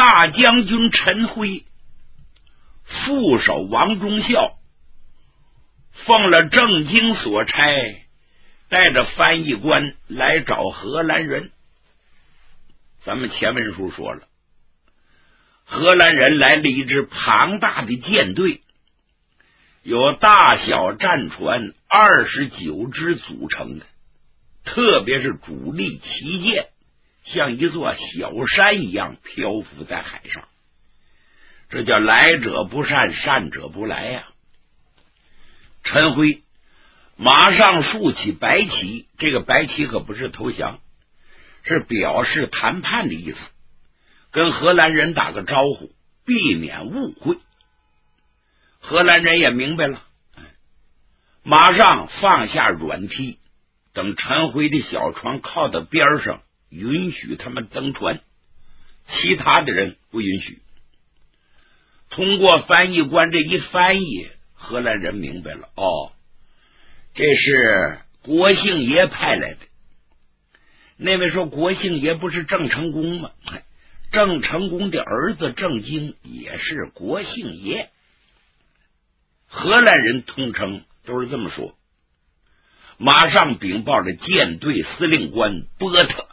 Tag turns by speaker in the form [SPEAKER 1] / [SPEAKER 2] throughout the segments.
[SPEAKER 1] 大将军陈辉、副手王忠孝奉了郑经所差，带着翻译官来找荷兰人。咱们前文书说了，荷兰人来了一支庞大的舰队，有大小战船29只组成的，特别是主力旗舰像一座小山一样漂浮在海上，这叫来者不善，善者不来呀。陈辉马上竖起白旗，这个白旗可不是投降，是表示谈判的意思，跟荷兰人打个招呼，避免误会。荷兰人也明白了，马上放下软梯，等陈辉的小船靠到边上，允许他们登船，其他的人不允许。通过翻译官这一翻译，荷兰人明白了，这是国姓爷派来的。那位说国姓爷不是郑成功吗？郑成功的儿子郑经也是国姓爷，荷兰人通称都是这么说。马上禀报了舰队司令官波特。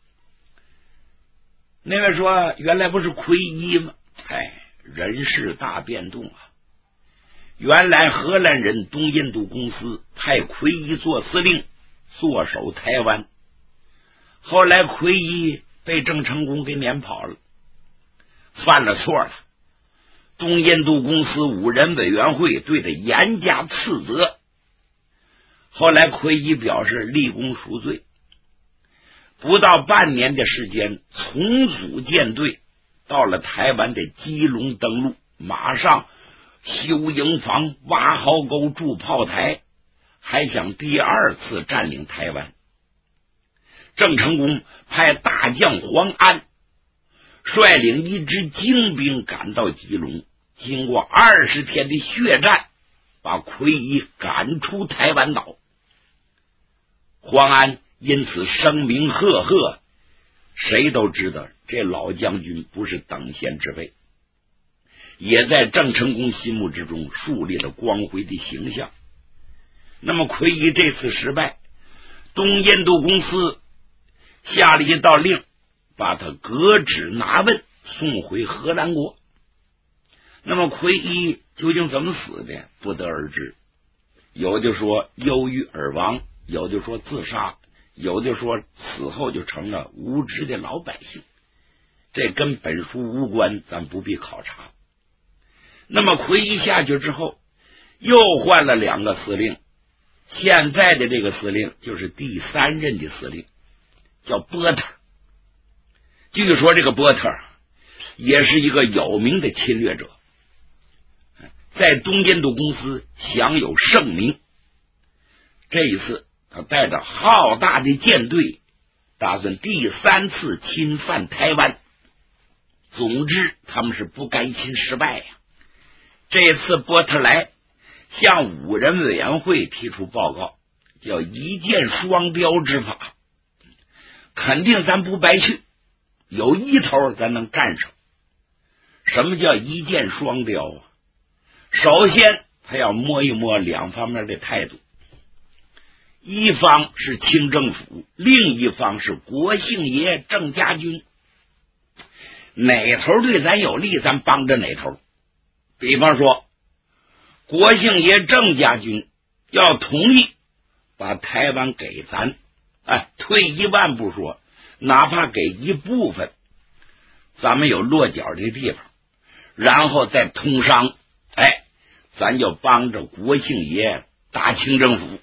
[SPEAKER 1] 那位说原来不是奎一吗？人事大变动啊！原来荷兰人东印度公司派奎一做司令，坐守台湾，后来奎一被郑成功给撵跑了，犯了错了。东印度公司5人委员会对他严加斥责，后来奎一表示立功赎罪，不到半年的时间重组舰队，到了台湾的基隆登陆，马上修营房、挖壕沟、筑炮台，还想第2次占领台湾。郑成功派大将黄安率领一支精兵赶到基隆，经过20天的血战，把奎一赶出台湾岛。黄安因此声名赫赫，谁都知道这老将军不是等闲之辈，也在郑成功心目之中树立了光辉的形象。那么奎一这次失败，东印度公司下了一道令，把他革职拿问，送回荷兰国。那么奎一究竟怎么死的，不得而知。有的说忧郁而亡，有的说自杀，有的说死后就成了无知的老百姓，这跟本书无关，咱不必考察。那么奎一下去之后，又换了2个司令，现在的这个司令就是第3任的司令，叫波特。据说这个波特也是一个有名的侵略者，在东印度公司享有盛名。这一次他带着浩大的舰队，打算第3次侵犯台湾。总之他们是不甘心失败呀。这次波特来向5人委员会提出报告，叫一箭双雕之法，肯定咱不白去，有一头咱能干上。什么叫一箭双雕啊？首先他要摸一摸2方面的态度，一方是清政府，另一方是国姓爷郑家军，哪头对咱有利，咱帮着哪头。比方说国姓爷郑家军要同意把台湾给咱，退一万步说，哪怕给一部分，咱们有落脚的地方，然后再通商，咱就帮着国姓爷打清政府。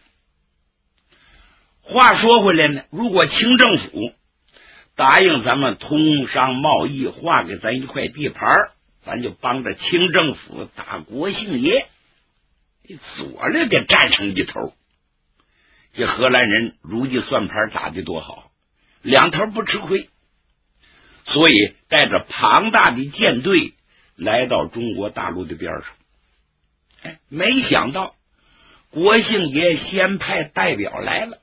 [SPEAKER 1] 话说回来呢，如果清政府答应咱们通商贸易，划给咱一块地盘，咱就帮着清政府打国姓爷，左了得占成一头。这荷兰人如意算盘打得多好，2头不吃亏，所以带着庞大的舰队来到中国大陆的边上。没想到国姓爷先派代表来了。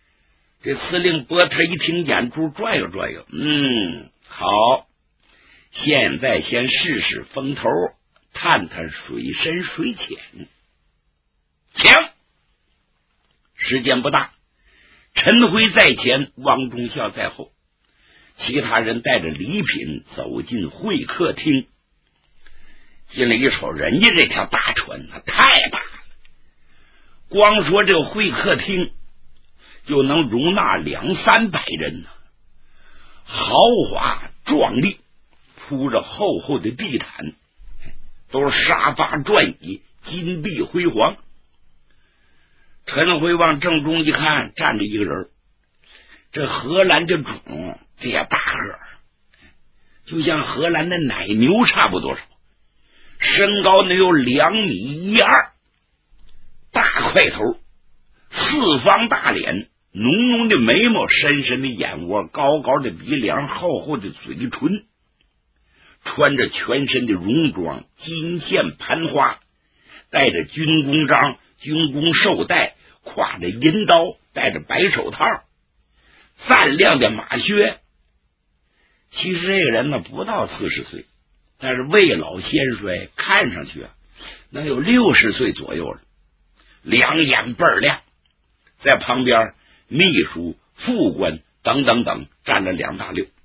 [SPEAKER 1] 这司令波特一听，眼珠转悠转悠，好， 现在先试试风头，探探水深水浅。请，时间不大，陈辉在前，王忠孝在后，其他人带着礼品走进会客厅。进来一瞅，人家这条大船那太大了，光说这个会客厅就能容纳200-300人呢，豪华壮丽，铺着厚厚的地毯，都是沙发转椅，金碧辉煌。陈辉往正中一看，站着一个人，这荷兰的种这也大个，就像荷兰的奶牛差不多少，身高能有2.12米，大块头，四方大脸，浓浓的眉毛，深深的眼窝，高高的鼻梁，厚厚的嘴唇，穿着全身的戎装，金线盘花，戴着军功章、军功绶带，挎着银刀，戴着白手套，锃亮的马靴。其实这个人呢不到40岁，但是未老先衰，看上去能有60岁左右了，两眼倍儿亮。在旁边秘书、副官等等等站了2大溜。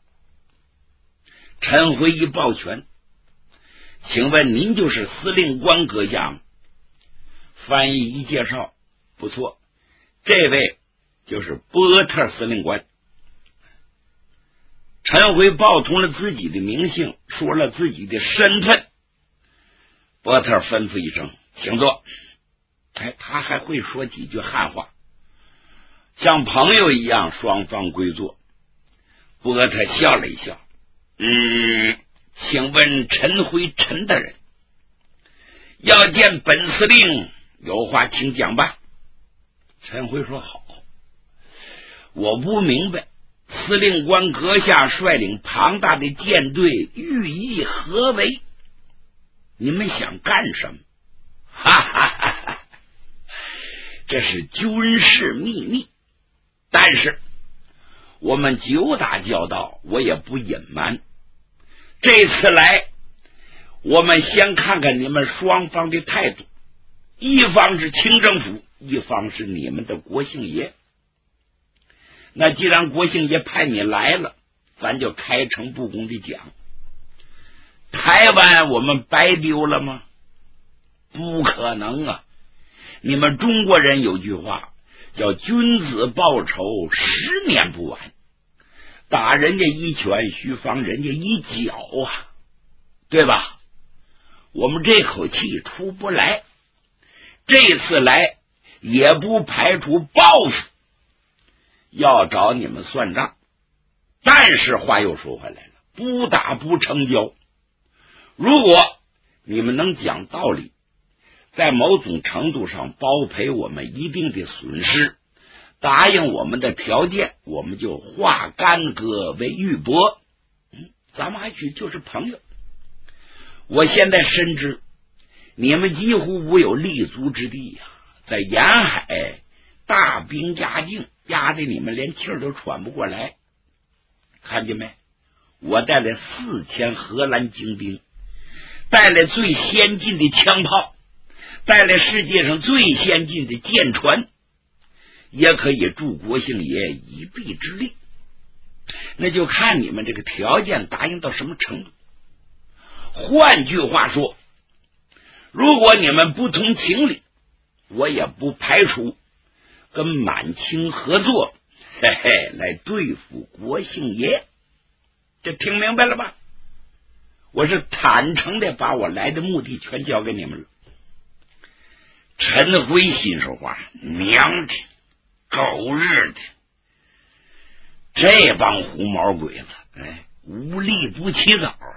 [SPEAKER 1] 陈辉一抱拳，请问您就是司令官阁下吗？翻译一介绍，不错，这位就是波特司令官。陈辉报通了自己的名姓，说了自己的身份。波特吩咐一声，请坐。他还会说几句汉话，像朋友一样，双方归坐。波特笑了一笑，请问陈辉陈大人，要见本司令，有话请讲吧。陈辉说好，我不明白司令官阁下率领庞大的舰队寓意何为？你们想干什么？哈哈哈哈，这是军事秘密，但是我们久打交道，我也不隐瞒。这次来，我们先看看你们双方的态度，一方是清政府，一方是你们的国姓爷。那既然国姓爷派你来了，咱就开诚布公的讲，台湾我们白丢了吗？不可能啊！你们中国人有句话叫君子报仇10年不晚，打人家一拳须防人家一脚啊，对吧？我们这口气出不来，这次来也不排除报复，要找你们算账。但是话又说回来了，不打不成交。如果你们能讲道理，在某种程度上包赔我们一定的损失，答应我们的条件，我们就化干戈为玉帛，咱们还许就是朋友。我现在深知你们几乎无有立足之地呀，在沿海大兵压境，压得你们连气儿都喘不过来。看见没？我带来4000荷兰精兵，带来最先进的枪炮，带来世界上最先进的舰船，也可以助国姓爷一臂之力。那就看你们这个条件答应到什么程度。换句话说，如果你们不通情理，我也不排除跟满清合作，来对付国姓爷。这听明白了吧？我是坦诚的把我来的目的全交给你们了。陈辉心说话，娘的，狗日的，这帮胡毛鬼子，无利不起早啊！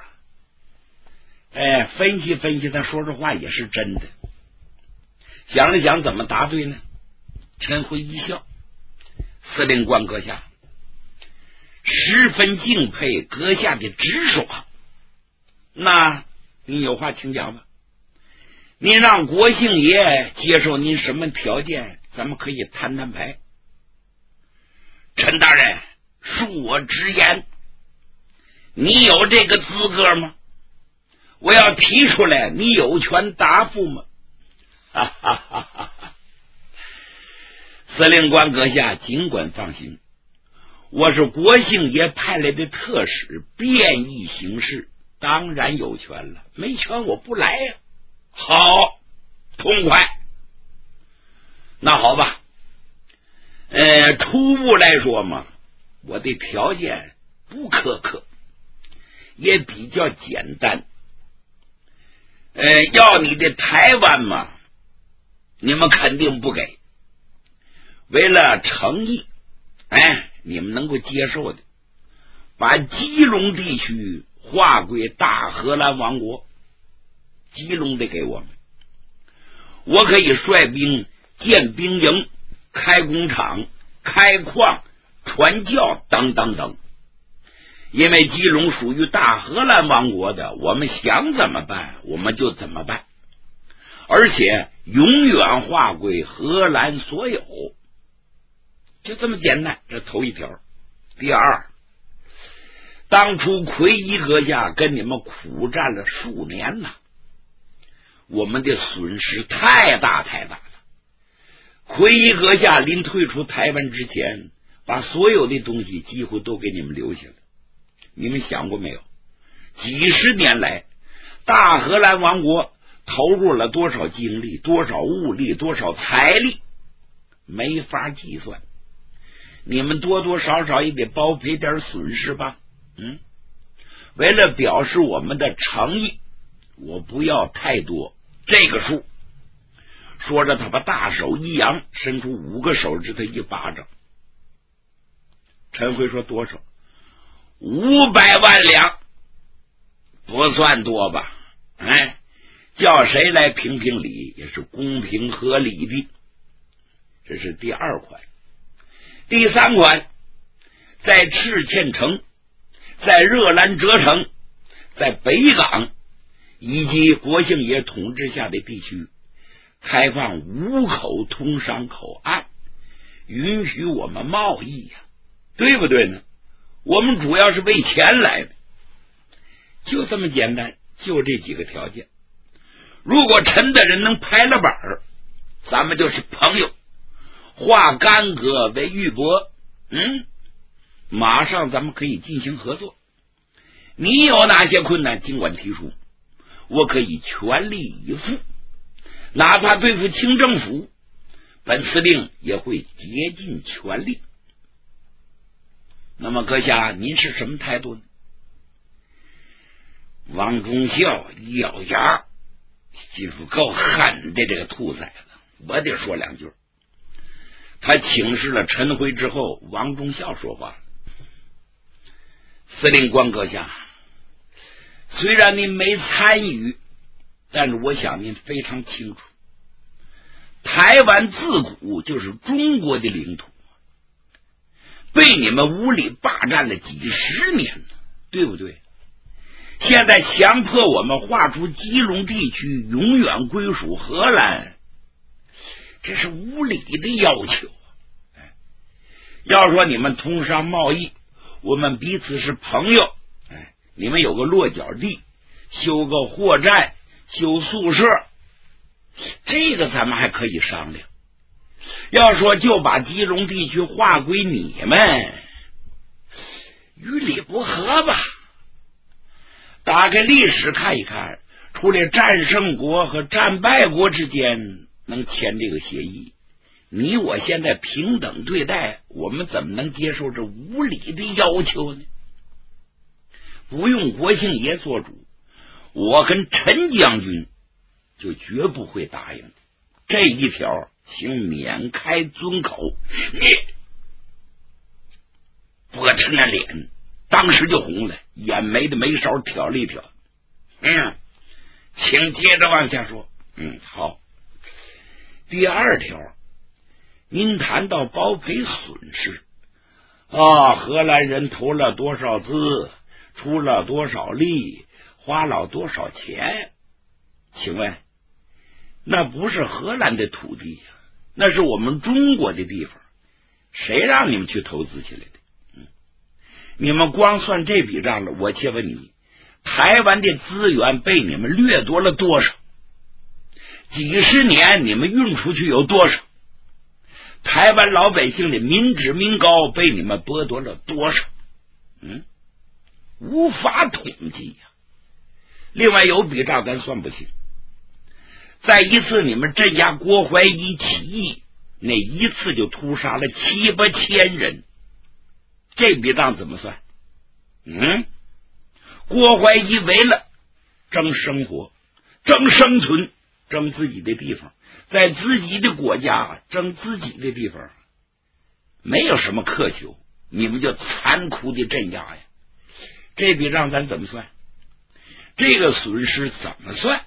[SPEAKER 1] 分析分析，他说这话也是真的。想了想怎么答对呢？陈辉一笑，司令官阁下，十分敬佩阁下的直爽。那你有话请讲吧。您让国姓爷接受您什么条件，咱们可以摊摊牌。陈大人，恕我直言， 你有这个资格吗？我要提出来，你有权答复吗？哈哈哈哈！司令官阁下尽管放心，我是国姓爷派来的特使，便衣行事，当然有权了。没权我不来呀。好，痛快。那好吧，初步来说嘛，我的条件不苛刻，也比较简单。要你的台湾嘛，你们肯定不给。为了诚意，你们能够接受的，把基隆地区划归大荷兰王国，基隆得给我们。我可以率兵建兵营、开工厂、开矿、传教等等等。因为基隆属于大荷兰王国的，我们想怎么办我们就怎么办，而且永远划归荷兰所有，就这么简单。这头一条。第二，当初奎一阁下跟你们苦战了数年呐，我们的损失太大太大了。奎一阁下临退出台湾之前，把所有的东西几乎都给你们留下了。你们想过没有，几十年来大荷兰王国投入了多少精力、多少物力、多少财力，没法计算。你们多多少少也得包赔点损失吧。为了表示我们的诚意，我不要太多，这个数。说着他把大手一扬，伸出5个手指头一巴掌。陈辉说多少？500万两，不算多吧？叫谁来评评理也是公平合理的。这是第二款。第三款，在赤堑城、在热兰遮城、在北港以及国姓爷统治下的地区，开放5口通商口岸，允许我们贸易呀，对不对呢？我们主要是为钱来的，就这么简单，就这几个条件。如果陈大人能拍了板儿，咱们就是朋友，化干戈为玉帛，马上咱们可以进行合作。你有哪些困难尽管提出，我可以全力以赴，哪怕对付清政府，本司令也会竭尽全力。那么阁下您是什么态度呢？王忠孝一咬牙，心腹够狠的这个兔崽子，我得说两句。他请示了陈辉之后，王忠孝说话了：司令官阁下，虽然您没参与，但是我想您非常清楚，台湾自古就是中国的领土，被你们无理霸占了几十年了，对不对？现在强迫我们划出基隆地区永远归属荷兰，这是无理的要求。要说你们通商贸易，我们彼此是朋友，你们有个落脚地，修个货站，修宿舍，这个咱们还可以商量。要说就把基隆地区划归你们，与理不合吧？打开历史看一看，除了战胜国和战败国之间能签这个协议，你我现在平等对待，我们怎么能接受这无理的要求呢？不用国姓爷做主，我跟陈将军就绝不会答应。这一条请免开尊口。不过陈的脸当时就红了，眼眉的眉梢挑了一挑。请接着往下说。好。第二条，您谈到包赔损失荷兰人投了多少资，出了多少力，花了多少钱？请问那不是荷兰的土地呀，那是我们中国的地方，谁让你们去投资起来的？ 你们光算这笔账了，我且问你，台湾的资源被你们掠夺了多少？几十年你们运出去有多少？台湾老百姓的民脂民膏被你们剥夺了多少？无法统计呀。另外有笔账咱算不清，再一次你们镇压郭怀一起义，那一次就屠杀了7、8千人，这笔账怎么算？郭怀一为了争生活、争生存、争自己的地方，在自己的国家争自己的地方，没有什么苛求，你们就残酷的镇压呀。这笔账咱怎么算？这个损失怎么算？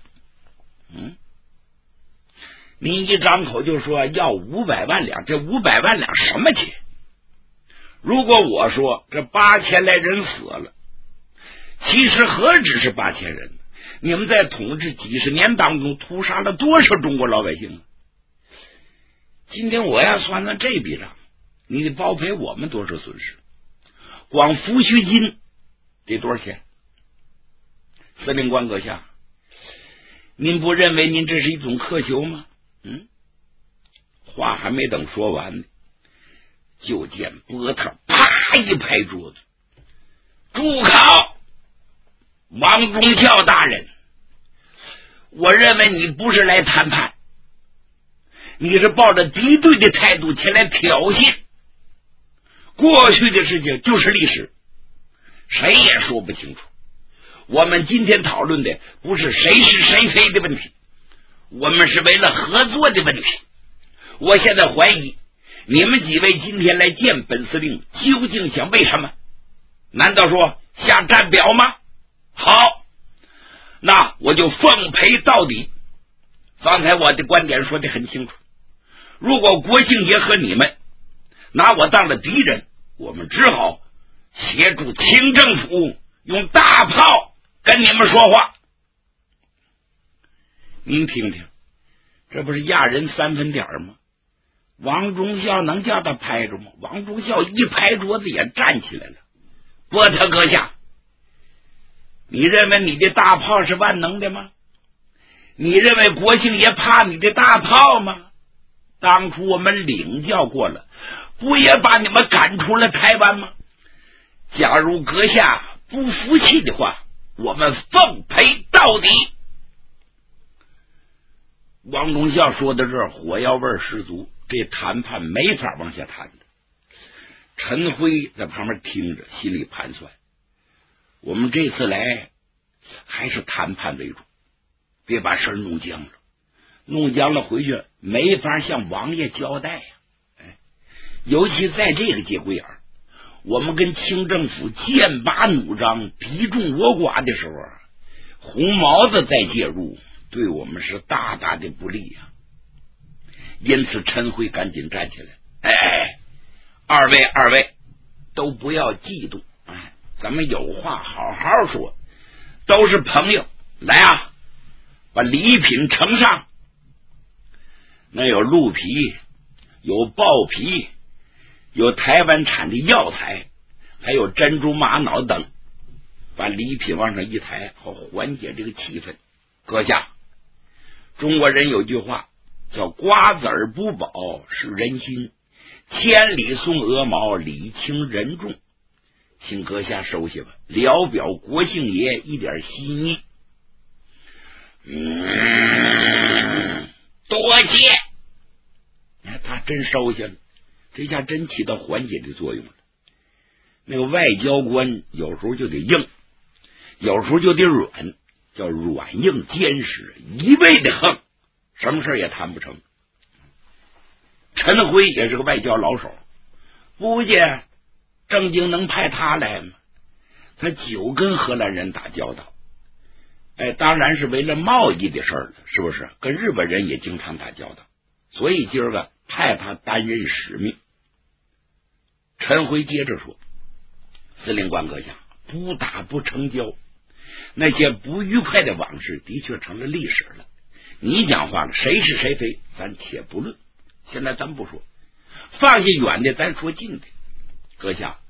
[SPEAKER 1] 你一张口就说要500万两，这500万两什么钱？如果我说这8000来人死了，其实何止是8000人？你们在统治几十年当中屠杀了多少中国老百姓？今天我要算算这笔账，你得包赔我们多少损失？光抚恤金得多少钱？司令官阁下，您不认为您这是一种苛求吗？话还没等说完呢，就见波特啪一拍桌子，住口！王忠孝大人，我认为你不是来谈判，你是抱着敌对的态度前来挑衅。过去的事情就是历史，谁也说不清楚。我们今天讨论的不是谁是谁非的问题，我们是为了合作的问题。我现在怀疑你们几位今天来见本司令究竟想为什么？难道说下战表吗？好，那我就奉陪到底。刚才我的观点说得很清楚，如果国庆爷和你们拿我当了敌人，我们只好协助清政府用大炮跟你们说话。您听听，这不是压人3分点吗？王忠孝能叫他拍着吗？王忠孝一拍桌子也站起来了。波特阁下，你认为你的大炮是万能的吗？你认为国庆爷怕你的大炮吗？当初我们领教过了，不也把你们赶出了台湾吗？假如阁下不服气的话，我们奉陪到底。王忠孝说到这儿，火药味十足，这谈判没法往下谈的。陈辉在旁边听着，心里盘算，我们这次来还是谈判为主，别把事儿弄僵了，弄僵了回去没法向王爷交代呀。尤其在这个节骨眼儿，我们跟清政府剑拔弩张、敌众我寡的时候，红毛子再介入，对我们是大大的不利呀。因此陈辉赶紧站起来，二位都不要嫉妒，咱们有话好好说，都是朋友，来啊，把礼品呈上。那有鹿皮，有豹皮，有台湾产的药材，还有珍珠玛瑙等，把礼品往上一抬，好缓解这个气氛。阁下，中国人有句话叫瓜子儿不饱是人心，千里送鹅毛，礼轻人重，请阁下收下吧，聊表国姓爷一点心意。多谢。他真收下了，这下真起到缓解的作用了。那个外交官有时候就得硬，有时候就得软，叫软硬兼施，一味的横，什么事也谈不成。陈辉也是个外交老手，估计正经能派他来吗？他久跟荷兰人打交道，当然是为了贸易的事儿了，是不是？跟日本人也经常打交道，所以今儿个派他担任使命。陈辉接着说，司令官阁下，不打不成交，那些不愉快的往事的确成了历史了。你讲话了，谁是谁非咱且不论，现在咱不说，放下远的咱说近的。阁下，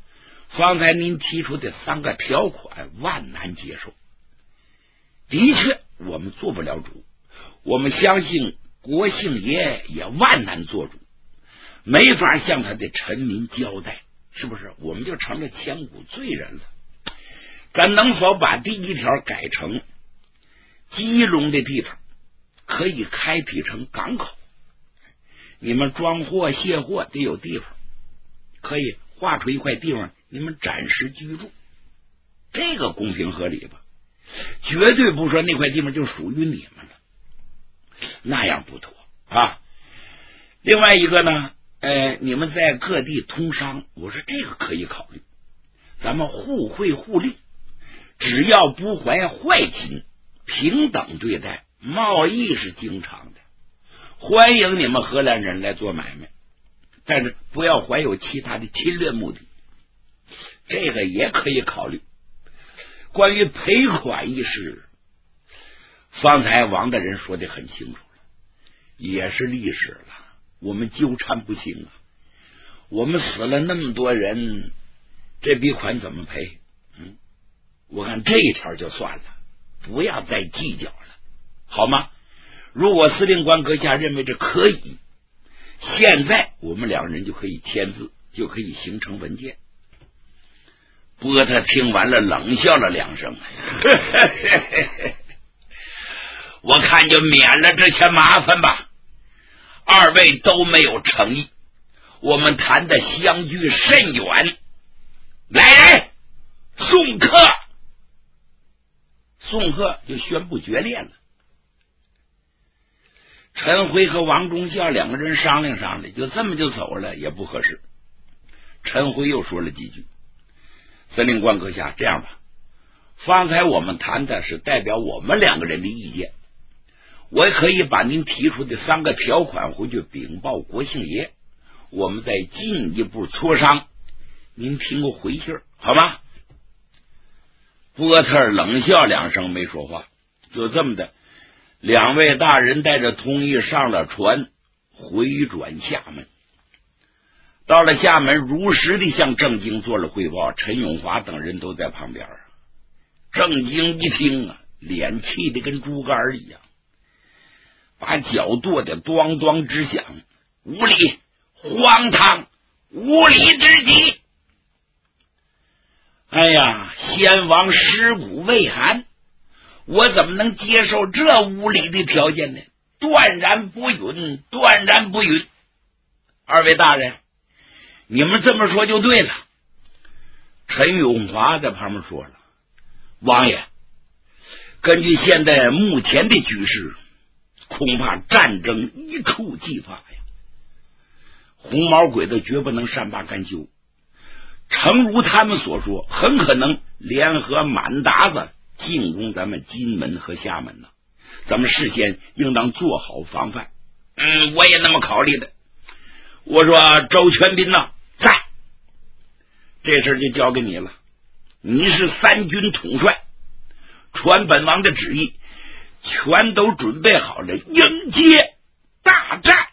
[SPEAKER 1] 方才您提出的3个条款万难接受。的确我们做不了主，我们相信国姓爷也万难做主，没法向他的臣民交代，是不是？我们就成了千古罪人了。咱能否把第1条改成基隆的地方可以开辟成港口，你们装货卸货得有地方，可以划出一块地方你们暂时居住，这个公平合理吧？绝对不说那块地方就属于你们了，那样不妥啊。另外一个呢，你们在各地通商，我说这个可以考虑，咱们互惠互利，只要不怀坏心，平等对待，贸易是经常的，欢迎你们荷兰人来做买卖，但是不要怀有其他的侵略目的，这个也可以考虑。关于赔款一事，方才王大人说的很清楚了，也是历史了，我们纠缠不清啊。我们死了那么多人，这笔款怎么赔？我看这一条就算了，不要再计较了，好吗？如果司令官阁下认为这可以，现在我们2人就可以签字，就可以形成文件。波特听完了冷笑了2声我看就免了这些麻烦吧，2位都没有诚意，我们谈的相距甚远。来人，送客。送客就宣布决裂了。陈辉和王忠孝2个人商量商量，就这么就走了，也不合适。陈辉又说了几句，司令官阁下，这样吧，方才我们谈的是代表我们2个人的意见，我也可以把您提出的3个条款回去禀报国姓爷，我们再进一步磋商，您听个回信好吗？波特冷笑2声没说话，就这么的，2位大人带着通议上了船，回转厦门。到了厦门，如实的向郑经做了汇报，陈永华等人都在旁边。郑经一听啊，脸气得跟猪肝一样，把脚跺得咣咣直响，无礼，荒唐，无礼之极。哎呀，先王尸骨未寒，我怎么能接受这无理的条件呢？断然不允，断然不允。2位大人，你们这么说就对了。陈永华在旁边说了，王爷，根据现在目前的局势，恐怕战争一触即发呀。红毛鬼子绝不能善罢甘休，诚如他们所说，很可能联合满达子进攻咱们金门和厦门呢。咱们事先应当做好防范。我也那么考虑的。我说周全斌呢，在，这事就交给你了，你是3军统帅，传本王的旨意，全都准备好了，迎接大战。